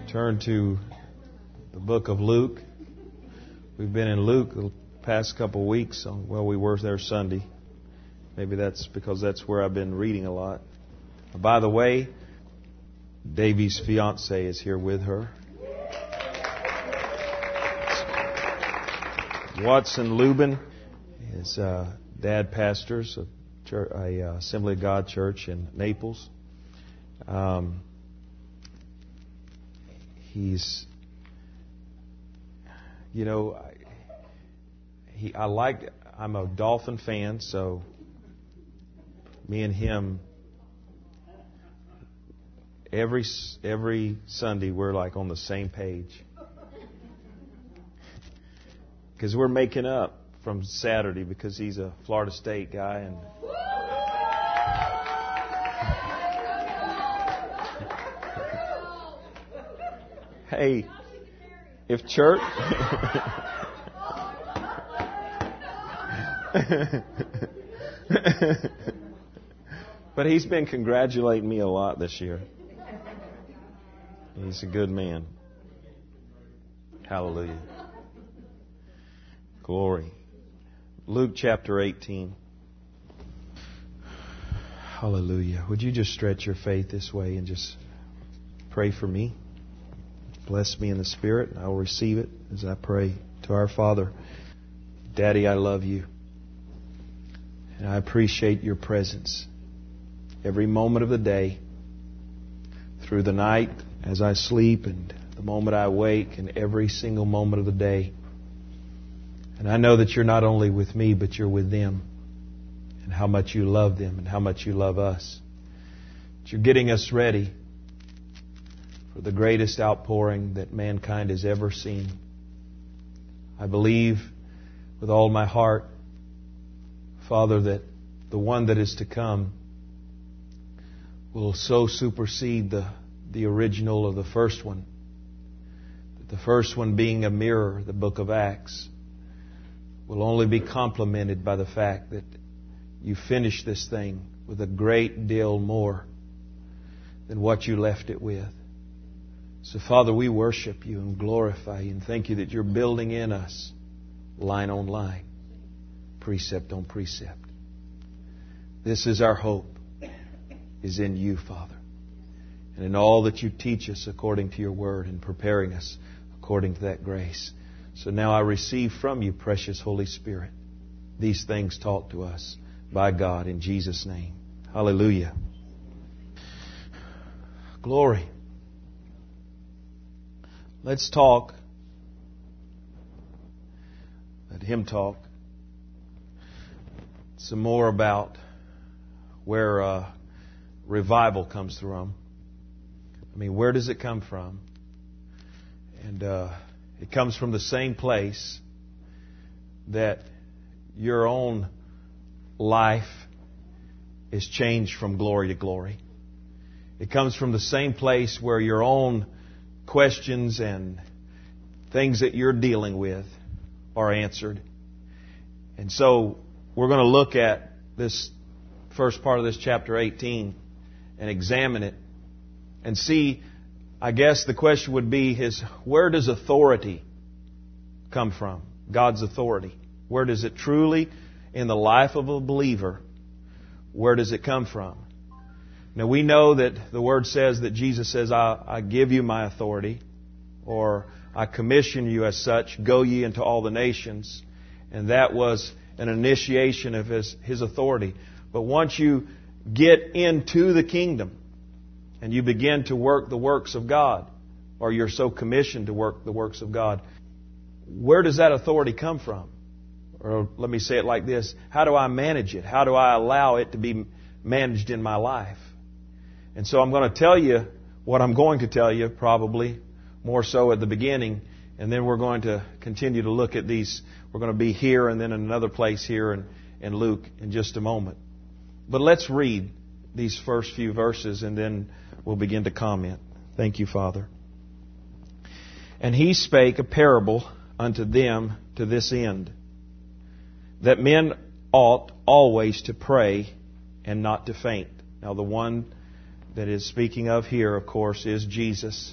Turn to the book of Luke. We've been in Luke the past couple of weeks. Well, we were there Sunday. Maybe that's because that's where I've been reading a lot. By the way, Davey's fiance is here with her. Watson Lubin, his dad pastors a Assembly of God church in Naples. He's, I'm a Dolphin fan, so me and him, every Sunday we're like on the same page. Because we're making up from Saturday because he's a Florida State guy and hey, if church but he's been congratulating me a lot this year. He's a good man. Hallelujah. Glory. Luke chapter 18. Hallelujah. Would you just stretch your faith this way and just pray for me? Bless me in the Spirit, and I will receive it as I pray to our Father. Daddy, I love you. And I appreciate your presence every moment of the day, through the night, as I sleep, and the moment I wake, and every single moment of the day. And I know that you're not only with me, but you're with them. And how much you love them and how much you love us. That you're getting us ready for the greatest outpouring that mankind has ever seen. I believe with all my heart, Father, that the one that is to come will so supersede the original of the first one. That the first one being a mirror, the book of Acts, will only be complemented by the fact that you finished this thing with a great deal more than what you left it with. So, Father, we worship you and glorify you and thank you that you're building in us line on line, precept on precept. This is our hope, is in you, Father, and in all that you teach us according to your word and preparing us according to that grace. So now I receive from you, precious Holy Spirit, these things taught to us by God in Jesus' name. Hallelujah. Glory. Let's talk. Let him talk some more about where revival comes from. I mean, where does it come from? And it comes from the same place that your own life is changed from glory to glory. It comes from the same place where your own questions and things that you're dealing with are answered. And so we're going to look at this first part of this chapter 18 and examine it and see. I guess the question would be where does authority come from? God's authority. Where does it truly, in the life of a believer, where does it come from? Now we know that the Word says that Jesus says, I give you my authority, or I commission you as such, go ye into all the nations. And that was an initiation of His authority. But once you get into the kingdom, and you begin to work the works of God, or you're so commissioned to work the works of God, where does that authority come from? Or let me say it like this: how do I manage it? How do I allow it to be managed in my life? And so I'm going to tell you what I'm going to tell you, probably more so at the beginning, and then we're going to continue to look at these. We're going to be here and then in another place here in Luke in just a moment. But let's read these first few verses and then we'll begin to comment. Thank you, Father. And he spake a parable unto them to this end, that men ought always to pray and not to faint. Now the one that is speaking of here, of course, is Jesus.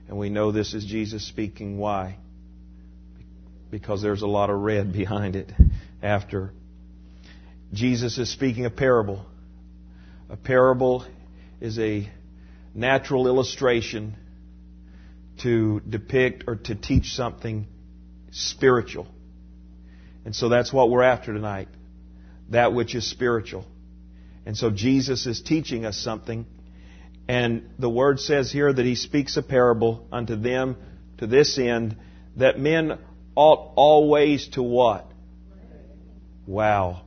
And we know this is Jesus speaking. Why? Because there's a lot of red behind it after. Jesus is speaking a parable. A parable is a natural illustration to depict or to teach something spiritual. And so that's what we're after tonight. That which is spiritual. And so Jesus is teaching us something. And the Word says here that He speaks a parable unto them to this end, that men ought always to what? Wow.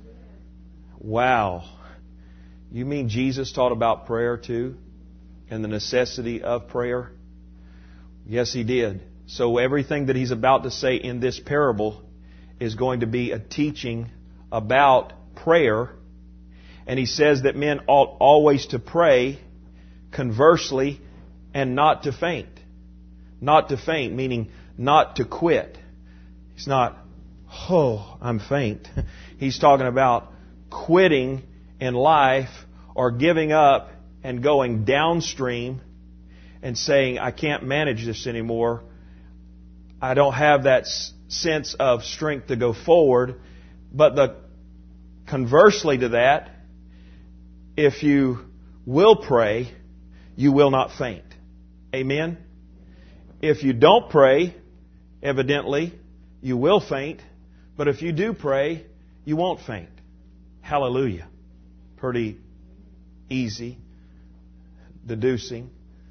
Wow. You mean Jesus taught about prayer too? And the necessity of prayer? Yes, He did. So everything that He's about to say in this parable is going to be a teaching about prayer. And He says that men ought always to pray, conversely, and not to faint. Not to faint, meaning not to quit. He's not, oh, I'm faint. He's talking about quitting in life or giving up and going downstream and saying, I can't manage this anymore. I don't have that sense of strength to go forward. But conversely to that, if you will pray, you will not faint. Amen? If you don't pray, evidently, you will faint. But if you do pray, you won't faint. Hallelujah. Pretty easy deducing.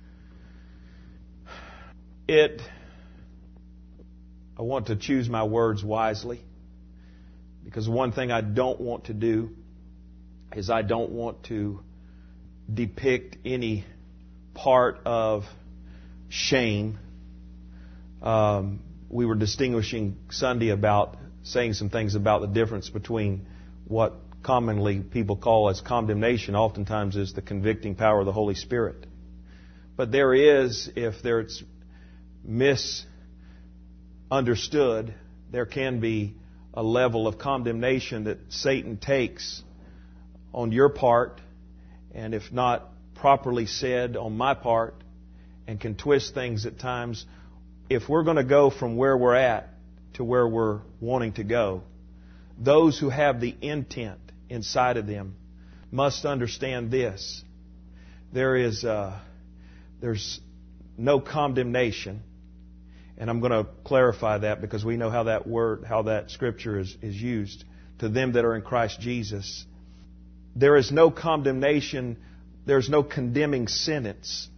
I want to choose my words wisely, because one thing I don't want to do is I don't want to depict any part of shame. We were distinguishing Sunday about saying some things about the difference between what commonly people call as condemnation, oftentimes is the convicting power of the Holy Spirit. But there is, if there's misunderstood, there can be a level of condemnation that Satan takes on your part, and if not properly said on my part, and can twist things at times. If we're going to go from where we're at to where we're wanting to go, those who have the intent inside of them must understand this. There's no condemnation. And I'm going to clarify that, because we know how that scripture is used. To them that are in Christ Jesus. There is no condemnation. There's no condemning sentence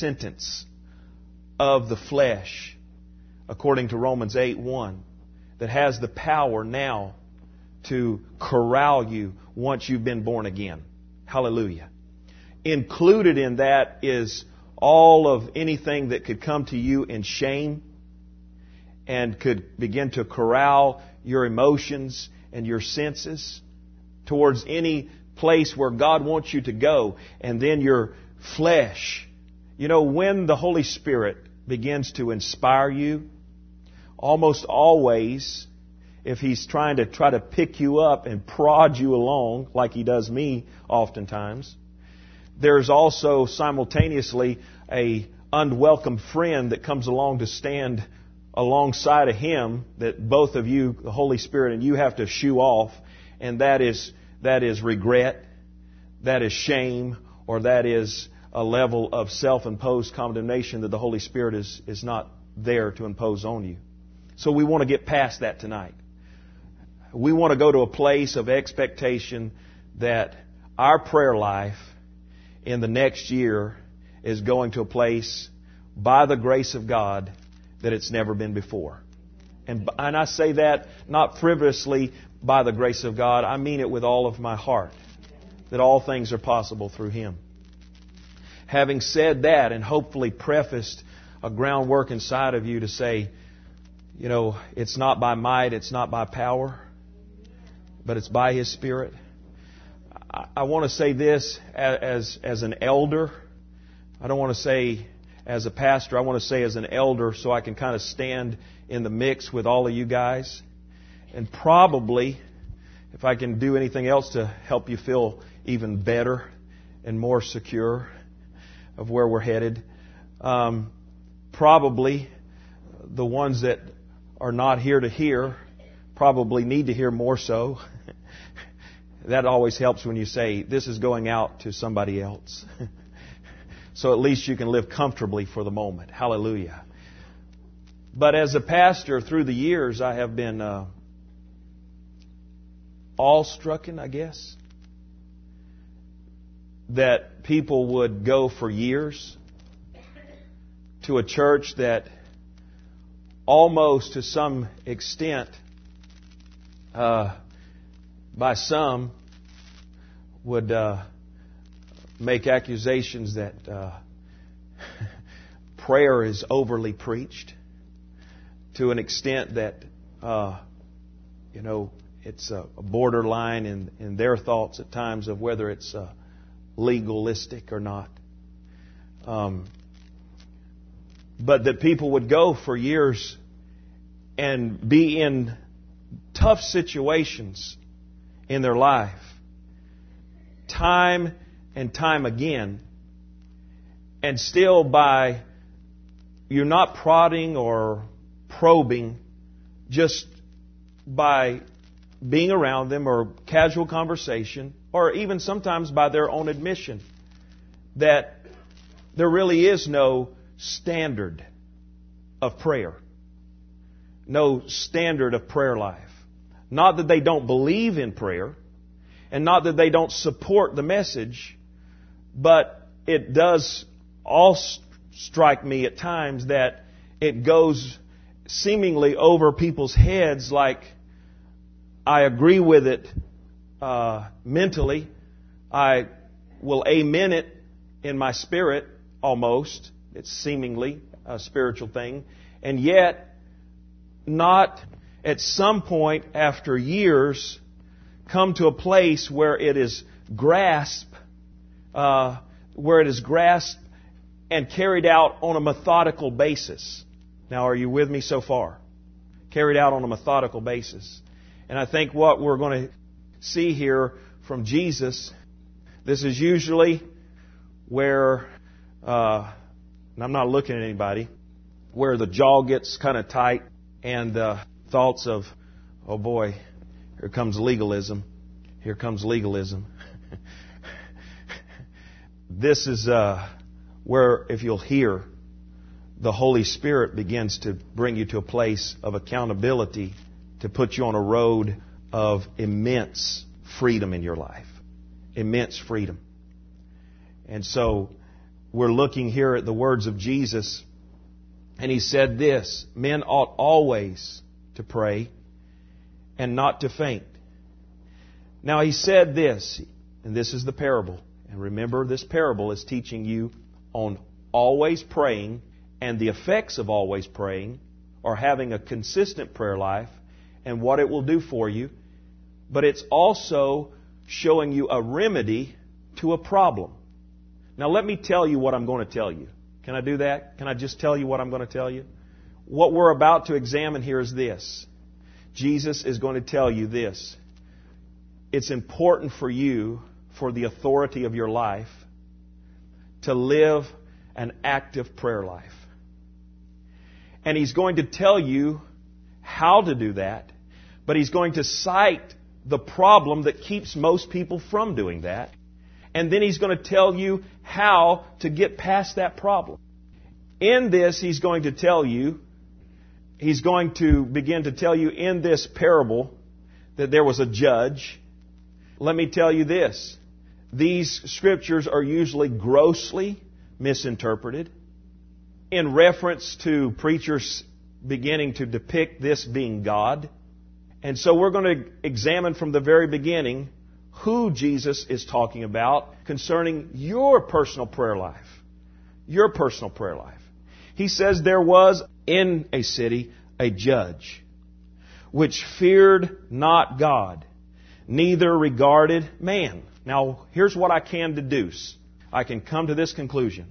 of the flesh, according to Romans 8:1, that has the power now to corral you once you've been born again. Hallelujah. Included in that is all of anything that could come to you in shame and could begin to corral your emotions and your senses towards any place where God wants you to go. And then your flesh. You know, when the Holy Spirit begins to inspire you, almost always, if He's trying to pick you up and prod you along, like He does me oftentimes, there's also simultaneously a unwelcome friend that comes along to stand alongside of Him, that both of you, the Holy Spirit and you, have to shoo off, and that is regret, that is shame, or that is a level of self-imposed condemnation that the Holy Spirit is not there to impose on you. So we want to get past that tonight. We want to go to a place of expectation that our prayer life in the next year is going to a place, by the grace of God, that it's never been before. And I say that not frivolously, by the grace of God. I mean it with all of my heart, that all things are possible through Him. Having said that, and hopefully prefaced a groundwork inside of you to say, you know, it's not by might, it's not by power, but it's by His Spirit. I want to say this as an elder. I don't want to say as a pastor. I want to say as an elder, so I can kind of stand in the mix with all of you guys. And probably, if I can do anything else to help you feel even better and more secure of where we're headed, probably the ones that are not here to hear probably need to hear more so. That always helps when you say, this is going out to somebody else. So at least you can live comfortably for the moment. Hallelujah. But as a pastor through the years, I have been awe-strucken, I guess, that people would go for years to a church that almost to some extent, by some, would make accusations that prayer is overly preached to an extent that, it's a borderline in their thoughts at times of whether it's legalistic or not. But that people would go for years and be in tough situations in their life, time and time again, and still you're not prodding or probing, just by being around them or casual conversation, or even sometimes by their own admission, that there really is no standard of prayer. No standard of prayer life. Not that they don't believe in prayer, and not that they don't support the message, but it does all strike me at times that it goes seemingly over people's heads, like I agree with it mentally. I will amen it in my spirit almost. It's seemingly a spiritual thing. And yet, not at some point after years come to a place where it is grasped and carried out on a methodical basis. Now, are you with me so far? Carried out on a methodical basis. And I think what we're going to see here from Jesus, this is usually where, and I'm not looking at anybody, where the jaw gets kind of tight and thoughts of, oh boy, here comes legalism. Here comes legalism. This is where, if you'll hear, the Holy Spirit begins to bring you to a place of accountability, to put you on a road of immense freedom in your life. Immense freedom. And so, we're looking here at the words of Jesus, and He said this, men ought always to pray and not to faint. Now He said this, and this is the parable. And remember, this parable is teaching you on always praying and the effects of always praying, or having a consistent prayer life, and what it will do for you. But it's also showing you a remedy to a problem. Now let me tell you what I'm going to tell you. Can I do that? Can I just tell you what I'm going to tell you? What we're about to examine here is this. Jesus is going to tell you this. It's important for you, for the authority of your life, to live an active prayer life. And He's going to tell you how to do that, but He's going to cite the problem that keeps most people from doing that. And then He's going to tell you how to get past that problem. In this, He's going to tell you, He's going to begin to tell you in this parable that there was a judge. Let me tell you this. These scriptures are usually grossly misinterpreted in reference to preachers beginning to depict this being God. And so we're going to examine from the very beginning who Jesus is talking about concerning your personal prayer life. Your personal prayer life. He says there was in a city a judge which feared not God, neither regarded man. Now, here's what I can deduce. I can come to this conclusion.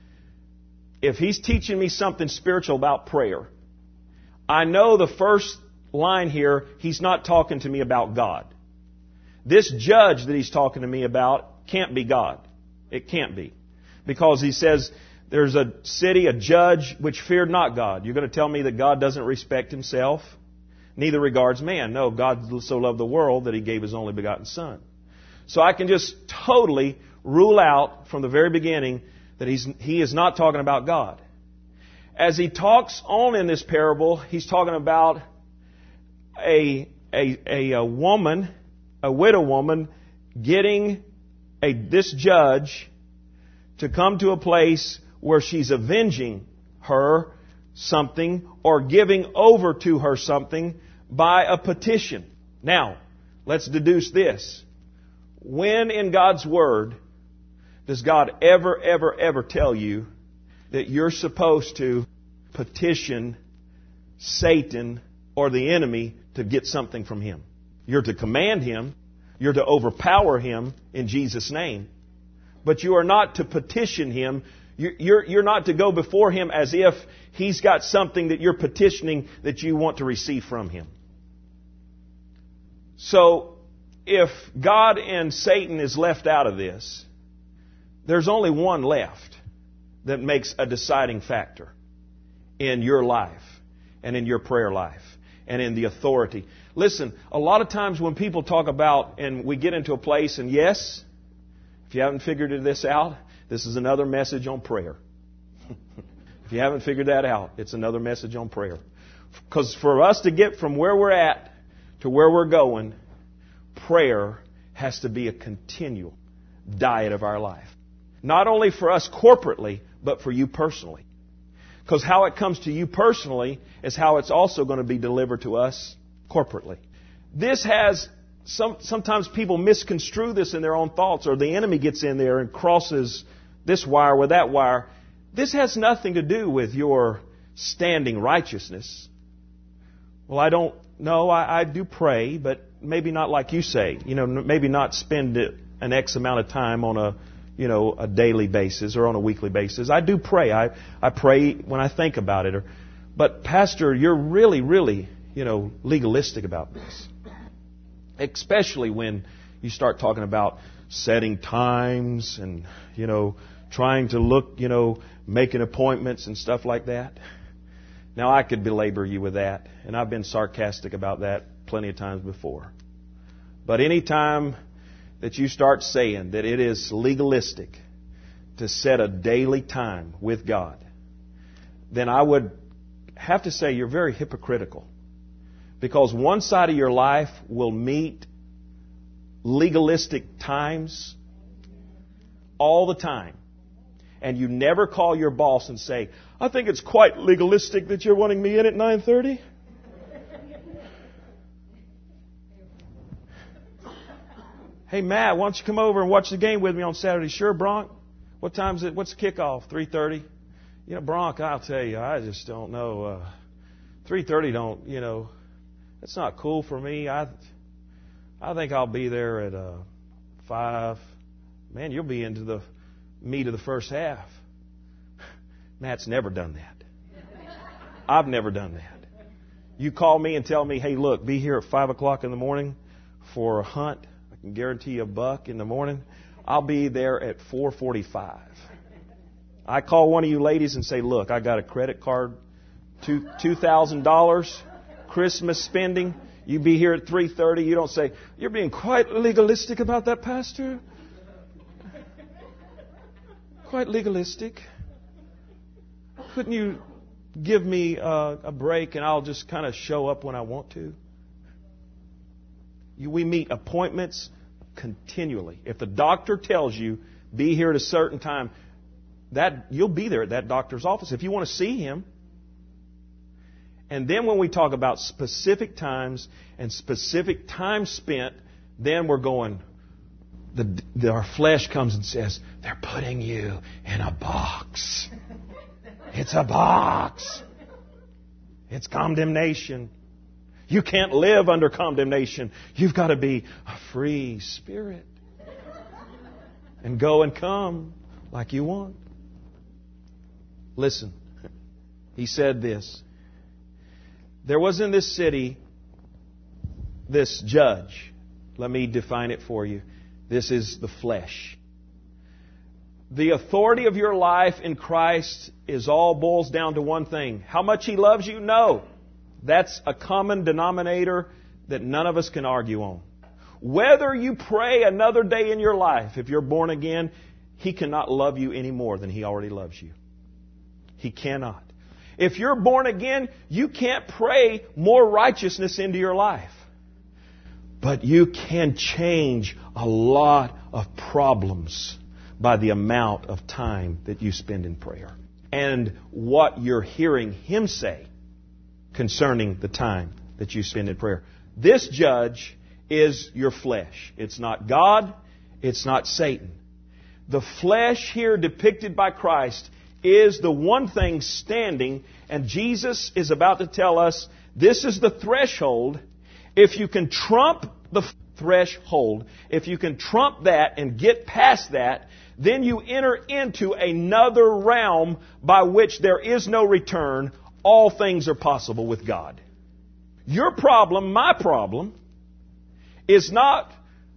If He's teaching me something spiritual about prayer, I know the first line here, He's not talking to me about God. This judge that He's talking to me about can't be God. It can't be. Because He says there's a city, a judge, which feared not God. You're going to tell me that God doesn't respect Himself? Neither regards man. No, God so loved the world that He gave His only begotten Son. So I can just totally rule out from the very beginning that He is not talking about God. As He talks on in this parable, He's talking about a woman, a widow woman, getting this judge to come to a place where she's avenging her something or giving over to her something by a petition. Now, let's deduce this. When in God's Word does God ever tell you that you're supposed to petition Satan or the enemy to get something from him? You're to command him. You're to overpower him in Jesus' name. But you are not to petition him. You're not to go before him as if he's got something that you're petitioning that you want to receive from him. So, if God and Satan is left out of this, there's only one left that makes a deciding factor in your life and in your prayer life and in the authority. Listen, a lot of times when people talk about, and we get into a place, and yes, if you haven't figured this out, this is another message on prayer. If you haven't figured that out, it's another message on prayer. Because for us to get from where we're at to where we're going, prayer has to be a continual diet of our life. Not only for us corporately, but for you personally. Because how it comes to you personally is how it's also going to be delivered to us corporately. This has, sometimes people misconstrue this in their own thoughts, or the enemy gets in there and crosses this wire with that wire. This has nothing to do with your standing righteousness. Well, I don't know. I do pray, but maybe not like you say. Maybe not spend an X amount of time on a daily basis or on a weekly basis. I do pray. I pray when I think about it. But Pastor, you're really, legalistic about this. Especially when you start talking about setting times and, trying to look, making appointments and stuff like that. Now, I could belabor you with that, and I've been sarcastic about that plenty of times before. But any time that you start saying that it is legalistic to set a daily time with God, then I would have to say you're very hypocritical. Because one side of your life will meet legalistic times all the time. And you never call your boss and say, I think it's quite legalistic that you're wanting me in at 9:30. Hey, Matt, why don't you come over and watch the game with me on Saturday? Sure, Bronk. What time is it? What's the kickoff? 3:30? Bronk, I'll tell you, I just don't know. 3:30 that's not cool for me. I think I'll be there at 5. Man, you'll be into the meat of the first half. Matt's never done that. I've never done that. You call me and tell me, hey, look, be here at 5 o'clock in the morning for a hunt. I can guarantee you $1 in the morning. I'll be there at 4:45. I call one of you ladies and say, look, I got a credit card, $2,000, Christmas spending. You be here at 3:30. You don't say, you're being quite legalistic about that, Pastor. Quite legalistic. Couldn't you give me a break and I'll just kind of show up when I want to? We meet appointments continually. If the doctor tells you, be here at a certain time, that you'll be there at that doctor's office if you want to see him. And then when we talk about specific times and specific time spent, then we're going, our flesh comes and says, they're putting you in a box. It's a box. It's condemnation. You can't live under condemnation. You've got to be a free spirit and go and come like you want. Listen, he said this. There was in this city this judge. Let me define it for you. This is the flesh. The authority of your life in Christ boils down to one thing. How much He loves you? No. That's a common denominator that none of us can argue on. Whether you pray another day in your life, if you're born again, He cannot love you any more than He already loves you. He cannot. If you're born again, you can't pray more righteousness into your life. But you can change a lot of problems by the amount of time that you spend in prayer. And what you're hearing Him say concerning the time that you spend in prayer. This judge is your flesh. It's not God. It's not Satan. The flesh here depicted by Christ is the one thing standing, and Jesus is about to tell us this is the threshold. If you can trump the threshold, if you can trump that and get past that, then you enter into another realm by which there is no return. All things are possible with God. Your problem, my problem, is not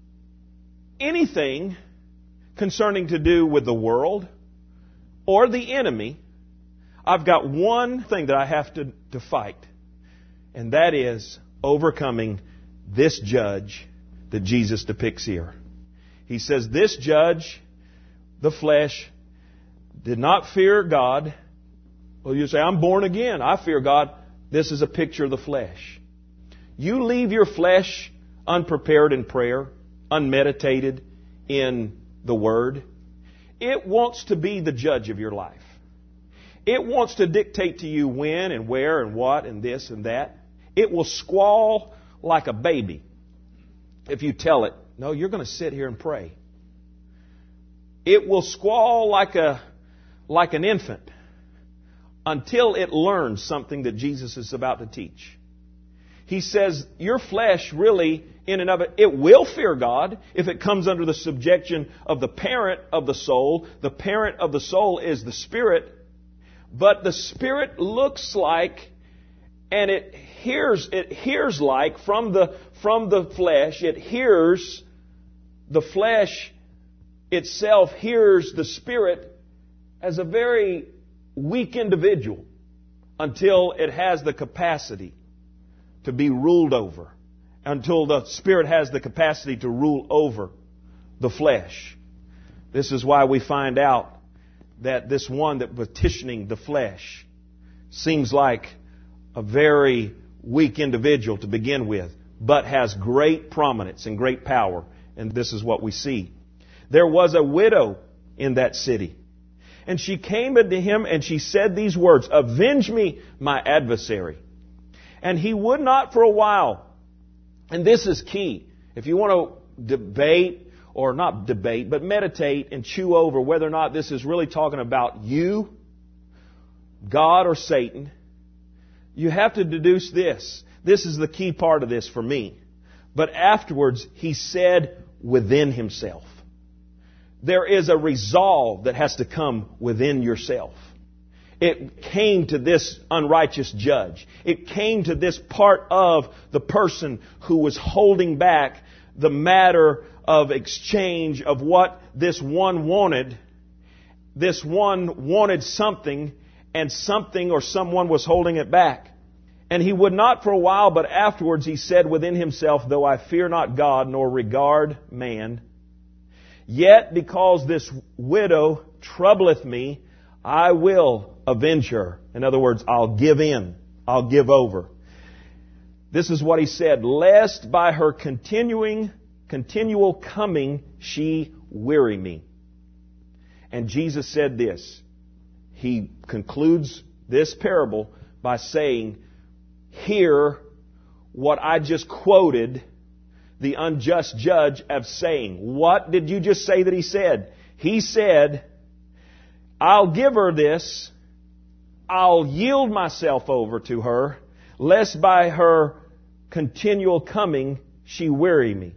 anything concerning to do with the world or the enemy. I've got one thing that I have to fight, and that is overcoming this judge that Jesus depicts here. He says this judge, the flesh, did not fear God. Well, you say, I'm born again. I fear God. This is a picture of the flesh. You leave your flesh unprepared in prayer, unmeditated in the Word. It wants to be the judge of your life. It wants to dictate to you when and where and what and this and that. It will squall like a baby if you tell it, no, you're going to sit here and pray. It will squall like an infant until it learns something that Jesus is about to teach. He says your flesh really, in and of it, it will fear God if it comes under the subjection of the parent of the soul. The parent of the soul is the Spirit. But the Spirit looks like, and it hears like from the flesh. It hears, the flesh itself hears the Spirit as a very weak individual until it has the capacity to be ruled over, until the Spirit has the capacity to rule over the flesh. This is why we find out that this one that petitioning the flesh seems like a very weak individual to begin with, but has great prominence and great power. And this is what we see. There was a widow in that city, and she came unto him and she said these words, avenge me, my adversary. And he would not for a while. And this is key. If you want to debate, or not debate, but meditate and chew over whether or not this is really talking about you, God, or Satan, you have to deduce this. This is the key part of this for me. But afterwards, he said within himself. There is a resolve that has to come within yourself. It came to this unrighteous judge. It came to this part of the person who was holding back the matter of exchange of what this one wanted. This one wanted something, and something or someone was holding it back. And he would not for a while, but afterwards he said within himself, though I fear not God nor regard man, yet because this widow troubleth me, I will avenge her. In other words, I'll give in. I'll give over. This is what he said. Lest by her continual coming she weary me. And Jesus said this. He concludes this parable by saying, hear what I just quoted the unjust judge as saying. What did you just say that he said? He said, I'll give her this. I'll yield myself over to her, lest by her continual coming she weary me.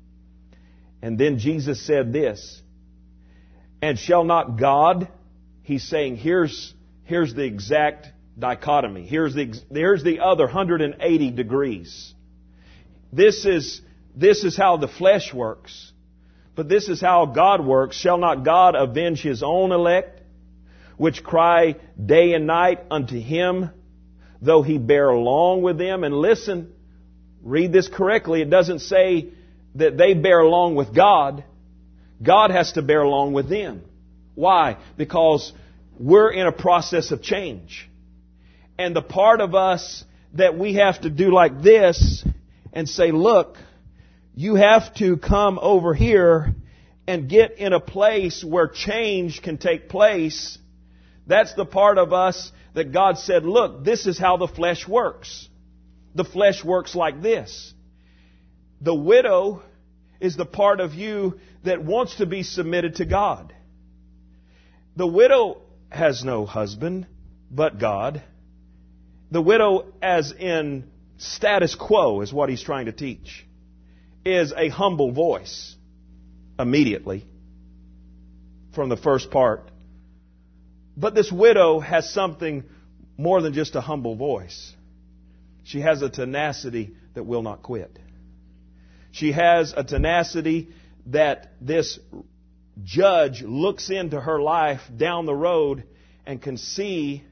And then Jesus said this, and shall not God, he's saying, here's the exact dichotomy. Here's the other 180 degrees. This is how the flesh works. But this is how God works. Shall not God avenge His own elect, which cry day and night unto Him, though He bear long with them? And listen, read this correctly. It doesn't say that they bear along with God. God has to bear along with them. Why? Because we're in a process of change. And the part of us that we have to do like this and say, look, you have to come over here and get in a place where change can take place. That's the part of us that God said, look, this is how the flesh works. The flesh works like this. The widow is the part of you that wants to be submitted to God. The widow has no husband but God. The widow, as in status quo, is what he's trying to teach, is a humble voice immediately from the first part. But this widow has something more than just a humble voice. She has a tenacity that will not quit. She has a tenacity that this judge looks into her life down the road and can see,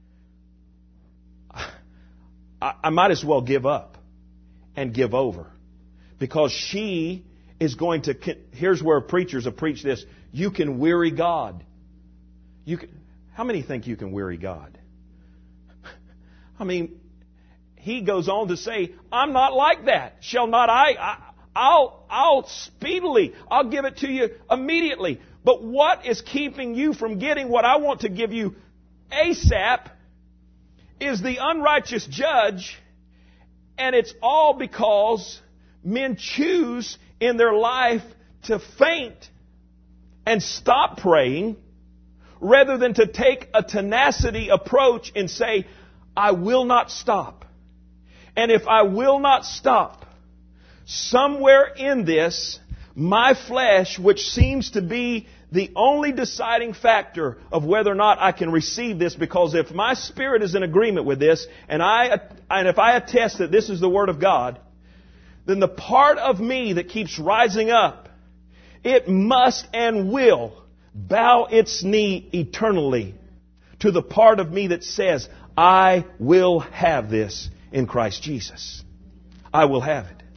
I might as well give up and give over. Because she is going to, here's where preachers have preached this, you can weary God. How many think you can weary God? I mean, he goes on to say, I'm not like that. Shall not I'll speedily, I'll give it to you immediately. But what is keeping you from getting what I want to give you ASAP is the unrighteous judge, and it's all because men choose in their life to faint and stop praying rather than to take a tenacity approach and say, I will not stop. And if I will not stop, somewhere in this, my flesh, which seems to be the only deciding factor of whether or not I can receive this, because if my spirit is in agreement with this, and if I attest that this is the Word of God, then the part of me that keeps rising up, it must and will bow its knee eternally to the part of me that says, I will have this in Christ Jesus. I will have it.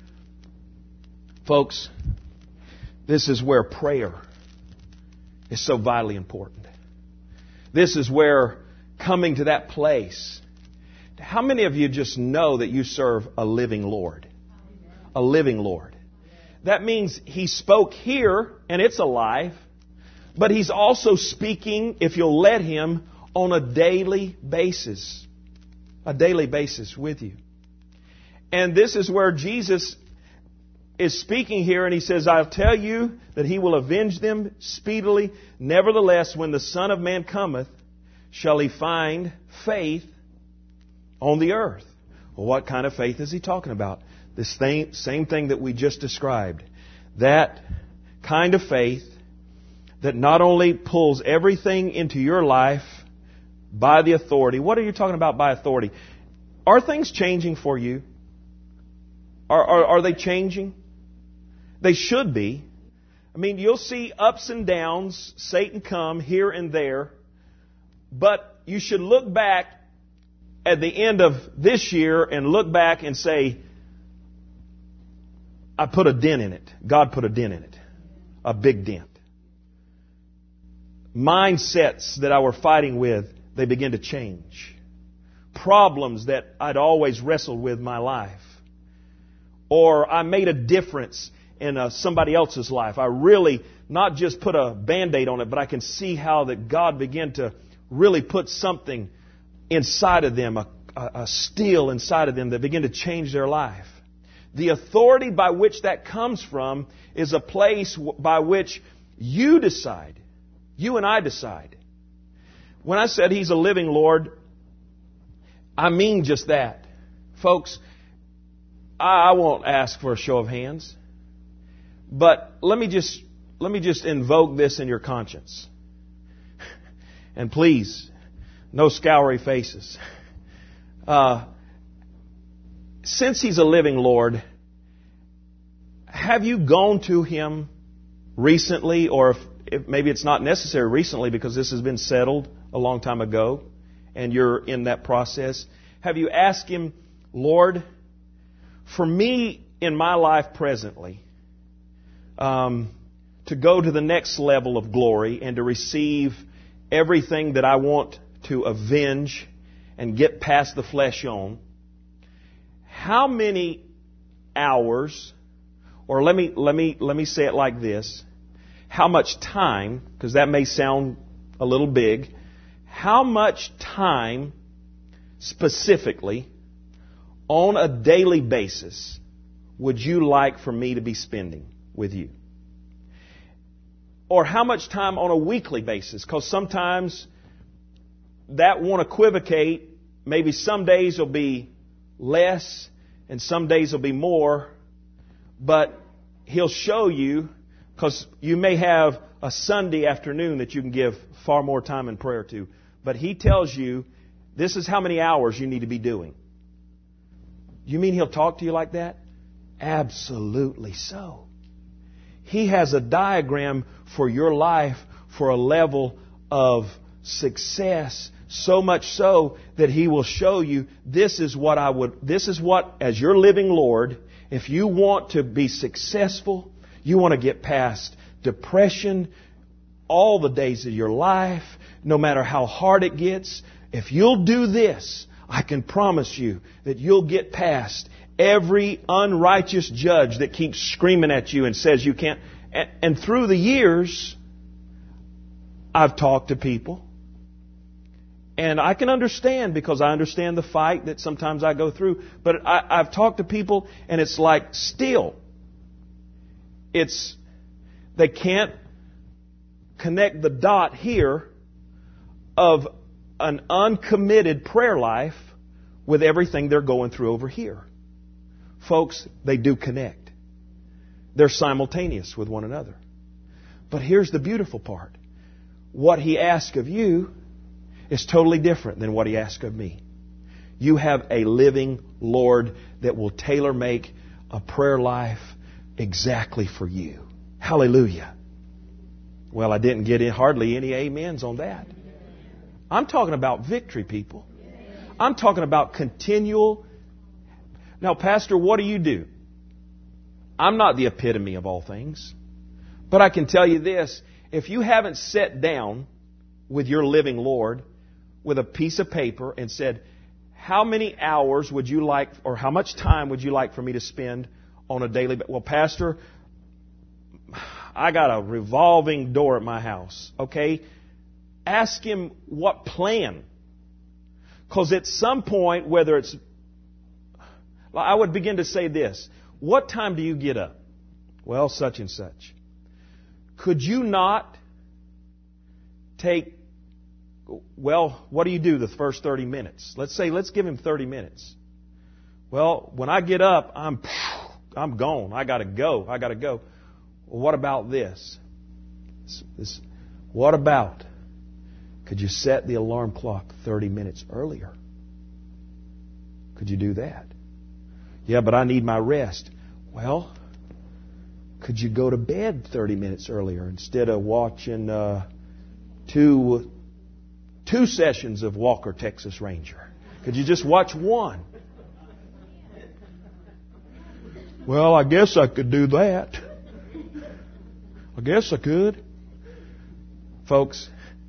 Folks, this is where prayer is so vitally important. This is where coming to that place. How many of you just know that you serve a living Lord? A living Lord. That means He spoke here and it's alive, but He's also speaking, if you'll let Him, on a daily basis. A daily basis with you. And this is where Jesus is speaking here, and He says, I'll tell you that He will avenge them speedily. Nevertheless, when the Son of Man cometh, shall He find faith on the earth. Well, what kind of faith is He talking about? This same thing that we just described. That kind of faith that not only pulls everything into your life by the authority. What are you talking about by authority? Are things changing for you? Are they changing? They should be. I mean, you'll see ups and downs, Satan come here and there, but you should look back at the end of this year and look back and say, I put a dent in it. God put a dent in it. A big dent. Mindsets that I were fighting with, they begin to change. Problems that I'd always wrestled with in my life. Or I made a difference in somebody else's life. I really not just put a Band-Aid on it, but I can see how that God began to really put something inside of them, a steel inside of them that began to change their life. The authority by which that comes from is a place by which you decide. You and I decide. When I said He's a living Lord, I mean just that. Folks, I won't ask for a show of hands. But let me just invoke this in your conscience. And please, no scoury faces. Since He's a living Lord, have you gone to Him recently, or if maybe it's not necessary recently because this has been settled a long time ago and you're in that process, have you asked Him, Lord, for me in my life presently, to go to the next level of glory and to receive everything that I want to avenge and get past the flesh on, how many hours, or let me say it like this, how much time, because that may sound a little big, how much time specifically on a daily basis would you like for me to be spending with you? Or how much time on a weekly basis? Because sometimes that won't equivocate. Maybe some days will be less and some days will be more. But He'll show you, because you may have a Sunday afternoon that you can give far more time in prayer to. But He tells you, this is how many hours you need to be doing. You mean He'll talk to you like that? Absolutely so. He has a diagram for your life for a level of success, so much so that He will show you, this is what, as your living Lord, if you want to be successful, you want to get past depression, all the days of your life, no matter how hard it gets, if you'll do this, I can promise you that you'll get past every unrighteous judge that keeps screaming at you and says you can't. And through the years, I've talked to people. And I can understand, because I understand the fight that sometimes I go through. But I've talked to people and it's like still, they can't connect the dot here of an uncommitted prayer life with everything they're going through over here. Folks, they do connect. They're simultaneous with one another. But here's the beautiful part. What He asks of you is totally different than what He asks of me. You have a living Lord that will tailor-make a prayer life exactly for you. Hallelujah. Well, I didn't get hardly any amens on that. I'm talking about victory, people. I'm talking about continual. Now, Pastor, what do? I'm not the epitome of all things. But I can tell you this. If you haven't sat down with your living Lord with a piece of paper and said, how many hours would you like, or how much time would you like for me to spend on a daily basis? Well, Pastor, I got a revolving door at my house. Okay? Ask Him what plan. Because at some point, whether it's, I would begin to say this. What time do you get up? Well, such and such. Could you not take, well, what do you do the first 30 minutes? Let's give him 30 minutes. Well, when I get up, I'm gone. I got to go. Well, what about this? What about, could you set the alarm clock 30 minutes earlier? Could you do that? Yeah, but I need my rest. Well, could you go to bed 30 minutes earlier instead of watching two sessions of Walker, Texas Ranger? Could you just watch one? Well, I guess I could do that. I guess I could. Folks,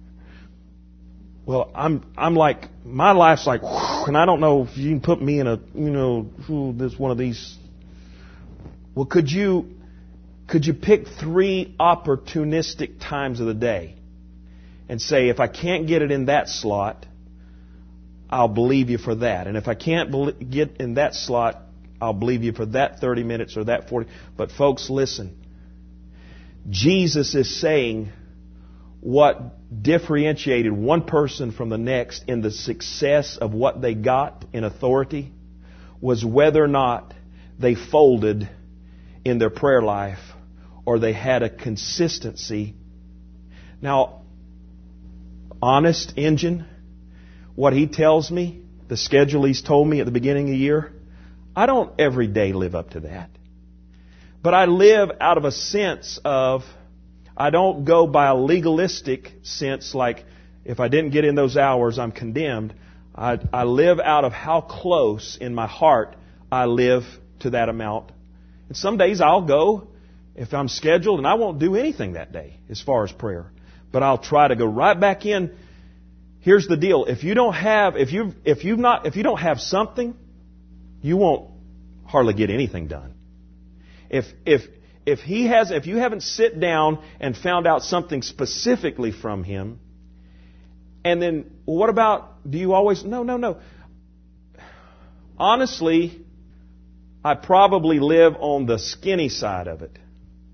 well, I'm like, my life's like, and I don't know if you can put me in a, this one of these. Well, could you pick 3 opportunistic times of the day and say, if I can't get it in that slot, I'll believe you for that. And if I can't get in that slot, I'll believe you for that 30 minutes or that 40. But folks, listen. Jesus is saying what differentiated one person from the next in the success of what they got in authority was whether or not they folded in their prayer life or they had a consistency. Now, honest engine, what he tells me, the schedule he's told me at the beginning of the year, I don't every day live up to that. But I live out of a sense of, I don't go by a legalistic sense like if I didn't get in those hours, I'm condemned. I live out of how close in my heart I live to that amount. And some days I'll go if I'm scheduled and I won't do anything that day as far as prayer. But I'll try to go right back in. Here's the deal. If you don't have something, you won't hardly get anything done. If you haven't sit down and found out something specifically from Him, and then what about, do you always, no. Honestly, I probably live on the skinny side of it.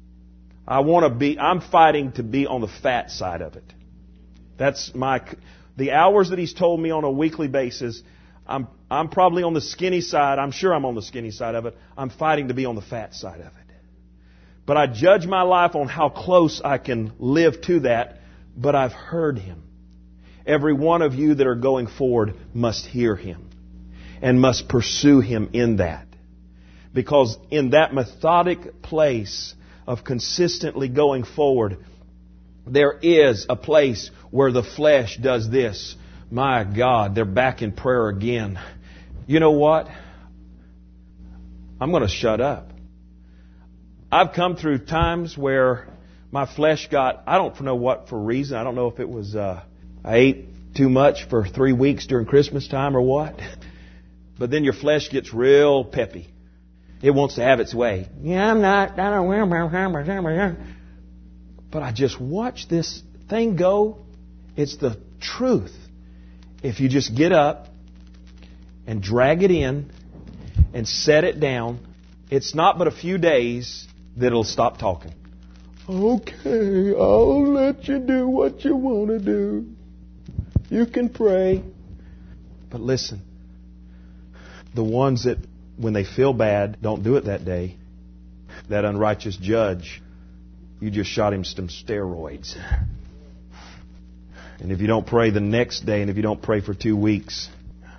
I'm fighting to be on the fat side of it. That's the hours that He's told me on a weekly basis, I'm probably on the skinny side. I'm sure I'm on the skinny side of it. I'm fighting to be on the fat side of it. But I judge my life on how close I can live to that. But I've heard Him. Every one of you that are going forward must hear Him and must pursue Him in that. Because in that methodic place of consistently going forward, there is a place where the flesh does this. My God, they're back in prayer again. You know what? I'm going to shut up. I've come through times where my flesh got, I don't know what for reason. I don't know if it was I ate too much for 3 weeks during Christmas time or what. But then your flesh gets real peppy. It wants to have its way. Yeah, I don't want. But I just watch this thing go. It's the truth. If you just get up and drag it in and set it down, it's not but a few days that it'll stop talking. Okay, I'll let you do what you want to do. You can pray. But listen, the ones that, when they feel bad, don't do it that day, that unrighteous judge, you just shot him some steroids. And if you don't pray the next day, and if you don't pray for 2 weeks,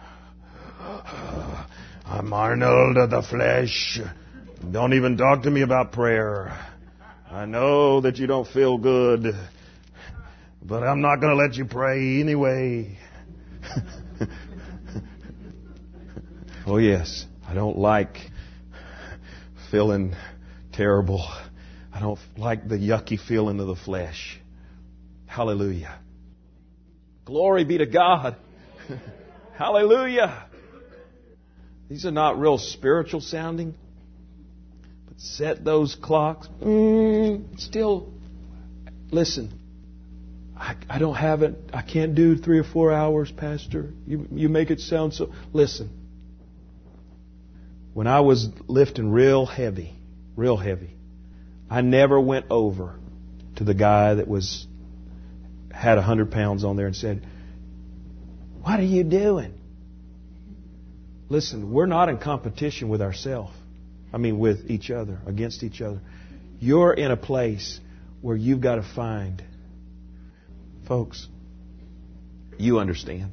I'm Arnold of the flesh. Don't even talk to me about prayer. I know that you don't feel good, but I'm not going to let you pray anyway. Oh yes, I don't like feeling terrible. I don't like the yucky feeling of the flesh. Hallelujah. Glory be to God. Hallelujah. These are not real spiritual sounding. But set those clocks. Still, listen. I don't have it. I can't do 3 or 4 hours, Pastor. You make it sound so. Listen. When I was lifting real heavy, I never went over to the guy that had 100 pounds on there and said, "What are you doing?" Listen, we're not in competition with ourselves. With each other, against each other. You're in a place where you've got to find, folks, you understand.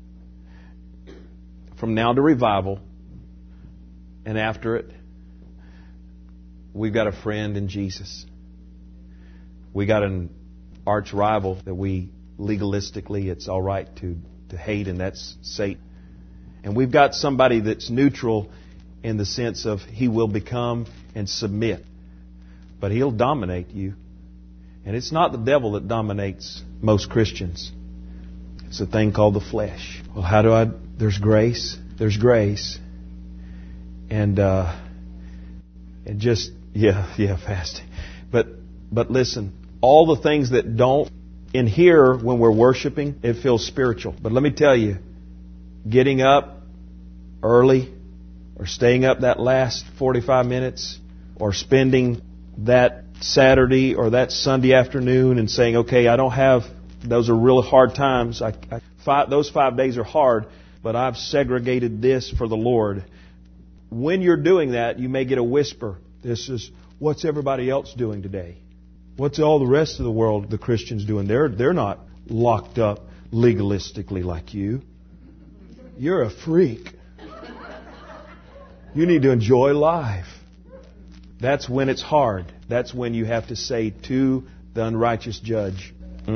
From now to revival, and after it, we've got a friend in Jesus. We got an arch rival that we legalistically, it's all right to hate, and that's Satan. And we've got somebody that's neutral in the sense of he will become and submit. But he'll dominate you. And it's not the devil that dominates most Christians. It's a thing called the flesh. Well, there's grace. There's grace. And fasting. But listen, all the things that don't, in here when we're worshiping, it feels spiritual. But let me tell you, getting up early or staying up that last 45 minutes or spending that Saturday or that Sunday afternoon and saying, okay, those are really hard times. Those 5 days are hard, but I've segregated this for the Lord. When you're doing that, you may get a whisper. This is, what's everybody else doing today? What's all the rest of the world, the Christians, doing? They're not locked up legalistically like you. You're a freak. You need to enjoy life. That's when it's hard. That's when you have to say to the unrighteous judge.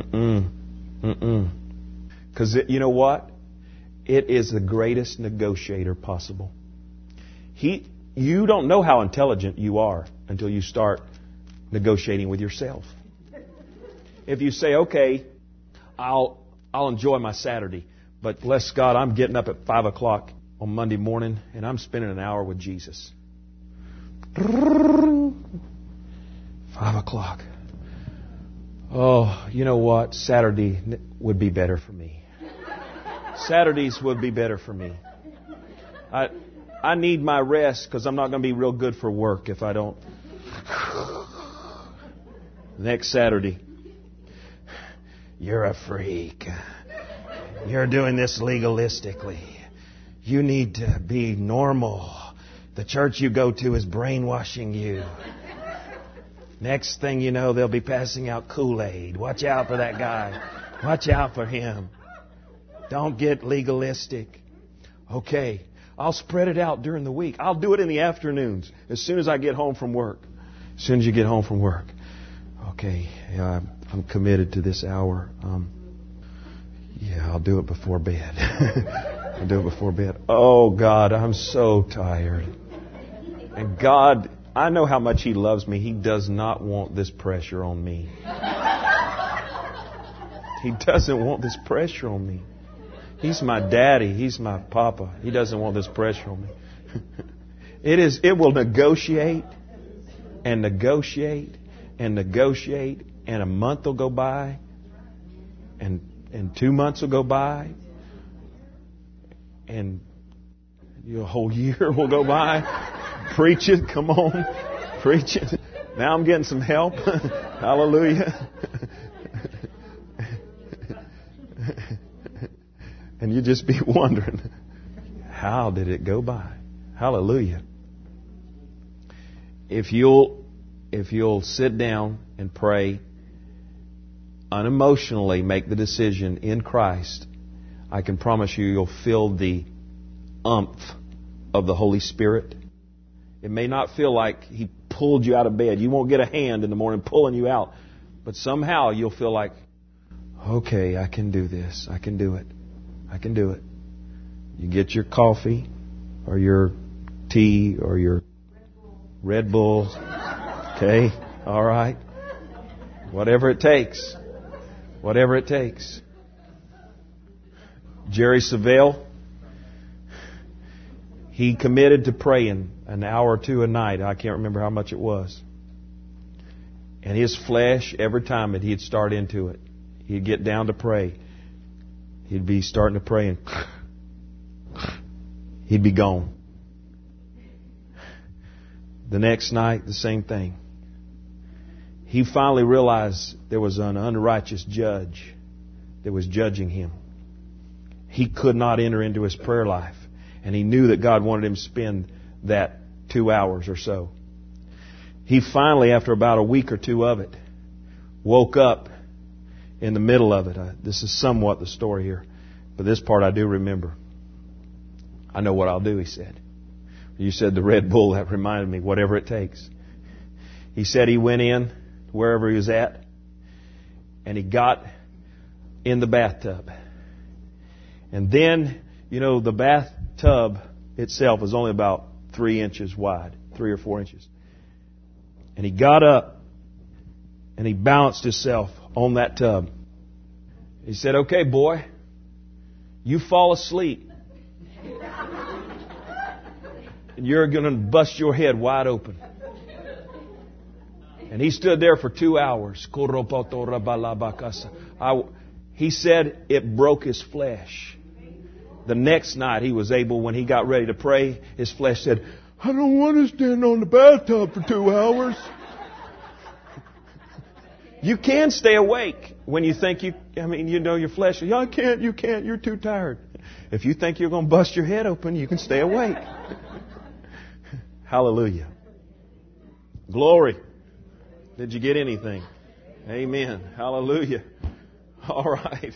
Because you know what? It is the greatest negotiator possible. You don't know how intelligent you are until you start negotiating with yourself. If you say, okay, I'll enjoy my Saturday, but bless God, I'm getting up at 5 o'clock on Monday morning and I'm spending an hour with Jesus. 5 o'clock. Oh, you know what? Saturday would be better for me. Saturdays would be better for me. I need my rest because I'm not going to be real good for work if I don't. Next Saturday. You're a freak. You're doing this legalistically. You need to be normal. The church you go to is brainwashing you. Next thing you know, they'll be passing out Kool-Aid. Watch out for that guy. Watch out for him. Don't get legalistic. Okay, I'll spread it out during the week. I'll do it in the afternoons as soon as I get home from work. As soon as you get home from work. Okay, I'm committed to this hour. I'll do it before bed. I'll do it before bed. Oh, God, I'm so tired. And God, I know how much He loves me. He does not want this pressure on me. He doesn't want this pressure on me. He's my daddy. He's my papa. He doesn't want this pressure on me. It will negotiate and negotiate and negotiate, and a month will go by, and 2 months will go by, and a whole year will go by. Preach it, come on, preach it. Now I'm getting some help. Hallelujah. And you just be wondering, how did it go by? Hallelujah. If you'll sit down and pray, unemotionally make the decision in Christ, I can promise you'll feel the umph of the Holy Spirit. It may not feel like He pulled you out of bed. You won't get a hand in the morning pulling you out. But somehow you'll feel like, okay, I can do this. I can do it. I can do it. You get your coffee or your tea or your Red Bull. Okay, all right. Whatever it takes. Whatever it takes. Jerry Savelle, he committed to praying an hour or two a night. I can't remember how much it was. And his flesh, every time that he'd start into it, he'd get down to pray. He'd be starting to pray and he'd be gone. The next night, the same thing. He finally realized there was an unrighteous judge that was judging him. He could not enter into his prayer life. And he knew that God wanted him to spend that 2 hours or so. He finally, after about a week or two of it, woke up in the middle of it. This is somewhat the story here. But this part I do remember. I know what I'll do, he said. You said the Red Bull, that reminded me, whatever it takes. He said he went in wherever he was at, and he got in the bathtub. And then, the bathtub itself was only about 3 inches wide, 3 or 4 inches. And he got up, and he balanced himself on that tub. He said, okay, boy, you fall asleep. And you're going to bust your head wide open. And he stood there for 2 hours. He said it broke his flesh. The next night he was able, when he got ready to pray, his flesh said, I don't want to stand on the bathtub for 2 hours. You can stay awake when you think your flesh. I can't, you can't, you're too tired. If you think you're going to bust your head open, you can stay awake. Hallelujah. Glory. Did you get anything? Amen. Hallelujah. All right.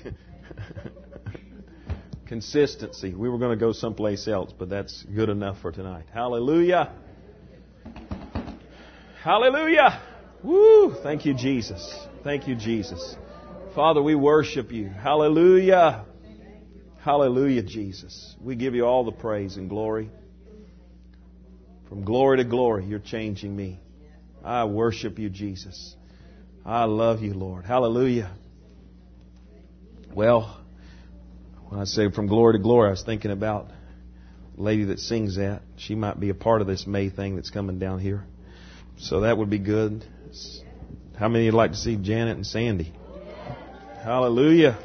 Consistency. We were going to go someplace else, but that's good enough for tonight. Hallelujah. Hallelujah. Woo! Thank you, Jesus. Thank you, Jesus. Father, we worship you. Hallelujah. Hallelujah, Jesus. We give you all the praise and glory. From glory to glory, you're changing me. I worship you, Jesus. I love you, Lord. Hallelujah. Well, when I say from glory to glory, I was thinking about the lady that sings that. She might be a part of this May thing that's coming down here. So that would be good. How many would like to see Janet and Sandy? Hallelujah.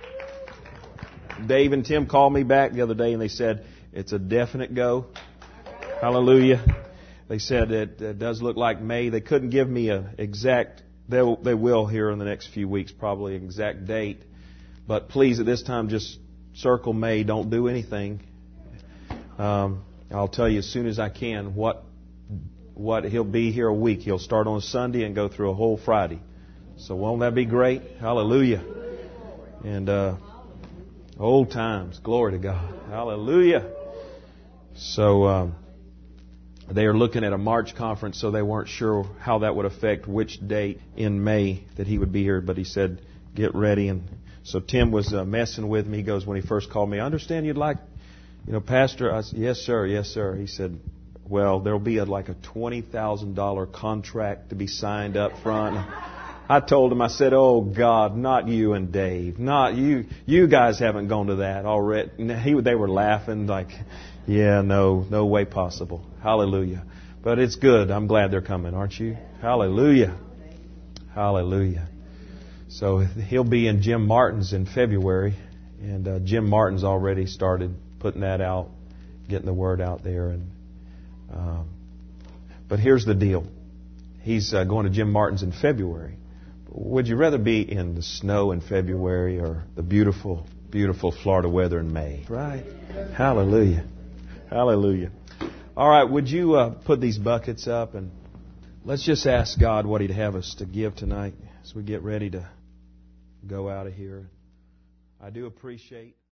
Dave and Tim called me back the other day and they said, it's a definite go. Hallelujah. They said it does look like May. They couldn't give me an exact, they will here in the next few weeks, probably an exact date. But please, at this time, just circle May. Don't do anything. I'll tell you as soon as I can what he'll be here a week. He'll start on a Sunday and go through a whole Friday. So won't that be great? Hallelujah. And old times. Glory to God. Hallelujah. So they are looking at a March conference, so they weren't sure how that would affect which date in May that he would be here. But he said, get ready. And so Tim was messing with me. He goes, when he first called me, I understand you'd like, Pastor. I said, yes, sir. Yes, sir. He said, well, there'll be like a $20,000 contract to be signed up front. I told him, I said, oh, God, not you and Dave. Not you. You guys haven't gone to that already. They were laughing like, yeah, no way possible. Hallelujah. But it's good. I'm glad they're coming, aren't you? Hallelujah. Hallelujah. So he'll be in Jim Martin's in February. And Jim Martin's already started putting that out, getting the word out there. But here's the deal. He's going to Jim Martin's in February. Would you rather be in the snow in February or the beautiful, beautiful Florida weather in May? Right? Hallelujah. Hallelujah. All right, would you put these buckets up and let's just ask God what He'd have us to give tonight as we get ready to go out of here. I do appreciate